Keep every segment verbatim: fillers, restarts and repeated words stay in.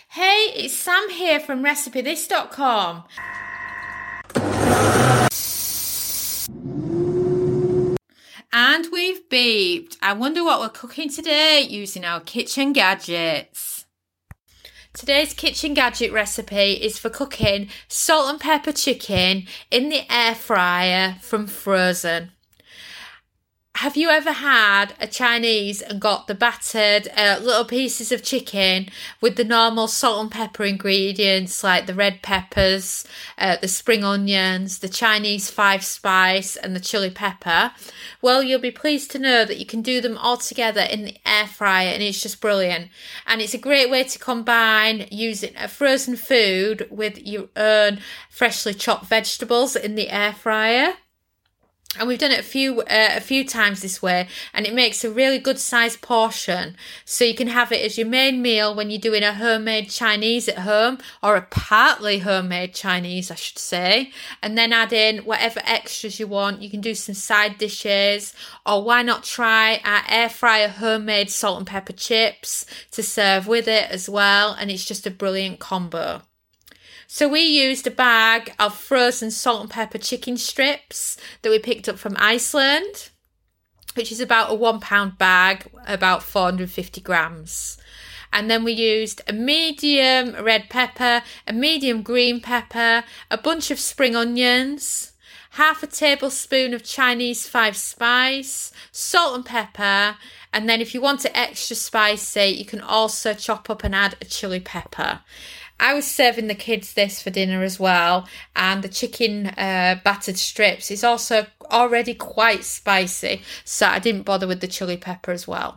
Hey, it's Sam here from recipe this dot com. And we've beeped. I wonder what we're cooking today using our kitchen gadgets. Today's kitchen gadget recipe is for cooking salt and pepper chicken in the air fryer from Frozen. Have you ever had a Chinese and got the battered uh, little pieces of chicken with the normal salt and pepper ingredients like the red peppers, uh, the spring onions, the Chinese five spice and the chili pepper? Well, you'll be pleased to know that you can do them all together in the air fryer and it's just brilliant. And it's a great way to combine using a frozen food with your own freshly chopped vegetables in the air fryer. And we've done it a few uh, a few times this way, and it makes a really good sized portion. So you can have it as your main meal when you're doing a homemade Chinese at home, or a partly homemade Chinese, I should say. And then add in whatever extras you want. You can do some side dishes, or why not try our air fryer homemade salt and pepper chips to serve with it as well. And it's just a brilliant combo. So we used a bag of frozen salt and pepper chicken strips that we picked up from Iceland, which is about a one pound bag, about four hundred fifty grams. And then we used a medium red pepper, a medium green pepper, a bunch of spring onions, half a tablespoon of Chinese five spice, salt and pepper. And then if you want it extra spicy, you can also chop up and add a chili pepper. I was serving the kids this for dinner as well, and the chicken uh, battered strips is also already quite spicy, so I didn't bother with the chili pepper as well.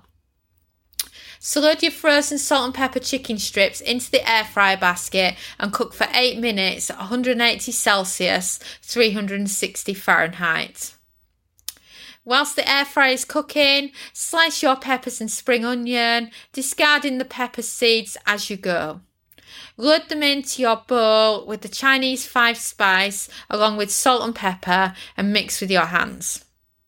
So load your frozen salt and pepper chicken strips into the air fryer basket and cook for eight minutes at one hundred eighty Celsius, three hundred sixty Fahrenheit. Whilst the air fryer is cooking, slice your peppers and spring onion, discarding the pepper seeds as you go. Load them into your bowl with the Chinese five spice along with salt and pepper and mix with your hands.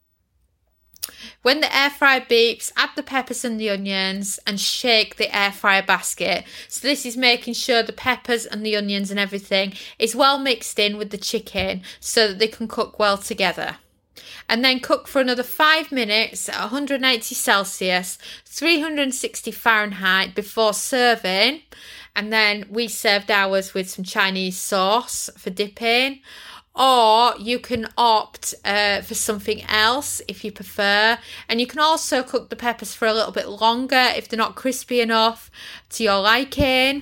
When the air fryer beeps, add the peppers and the onions and shake the air fryer basket. So this is making sure the peppers and the onions and everything is well mixed in with the chicken so that they can cook well together. And then cook for another five minutes at one hundred eighty Celsius, three hundred sixty Fahrenheit before serving. And then we served ours with some Chinese sauce for dipping. Or you can opt uh, for something else if you prefer. And you can also cook the peppers for a little bit longer if they're not crispy enough to your liking.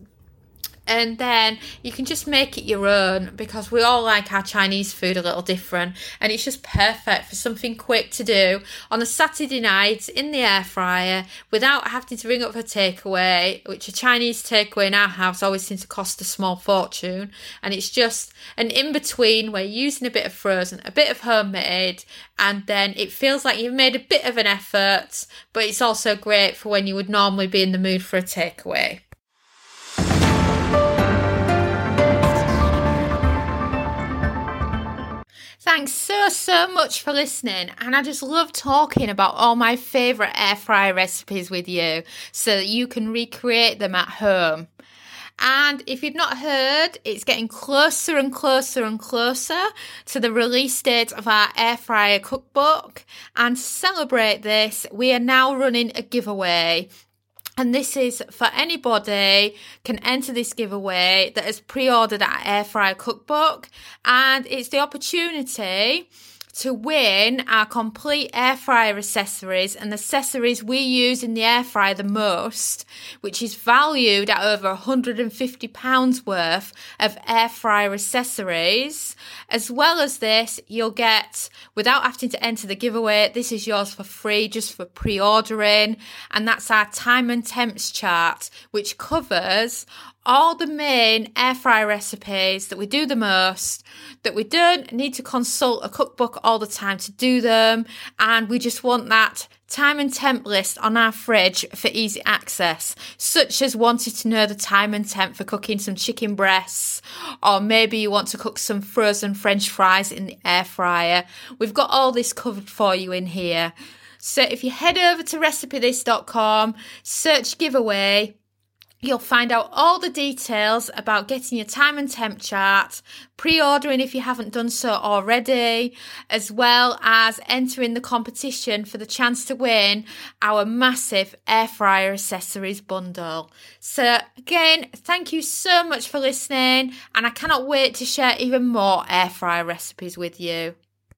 And then you can just make it your own because we all like our Chinese food a little different. And it's just perfect for something quick to do on a Saturday night in the air fryer without having to ring up for takeaway, which a Chinese takeaway in our house always seems to cost a small fortune. And it's just an in-between where you're using a bit of frozen, a bit of homemade, and then it feels like you've made a bit of an effort, but it's also great for when you would normally be in the mood for a takeaway. Thanks so, so much for listening. And I just love talking about all my favourite air fryer recipes with you so that you can recreate them at home. And if you've not heard, it's getting closer and closer and closer to the release date of our air fryer cookbook. And to celebrate this, we are now running a giveaway. And this is for anybody can enter this giveaway that has pre-ordered our air fryer cookbook. And it's the opportunity to win our complete air fryer accessories and the accessories we use in the air fryer the most, which is valued at over one hundred fifty pounds worth of air fryer accessories. As well as this, you'll get, without having to enter the giveaway, this is yours for free just for pre-ordering. And that's our time and temps chart, which covers all the main air fryer recipes that we do the most, that we don't need to consult a cookbook all the time to do them, and we just want that time and temp list on our fridge for easy access, such as wanting to know the time and temp for cooking some chicken breasts, or maybe you want to cook some frozen French fries in the air fryer. We've got all this covered for you in here. So if you head over to recipe this dot com, search giveaway, You'll find out all the details about getting your time and temp chart, pre-ordering if you haven't done so already, as well as entering the competition for the chance to win our massive air fryer accessories bundle. So again, thank you so much for listening, and I cannot wait to share even more air fryer recipes with you.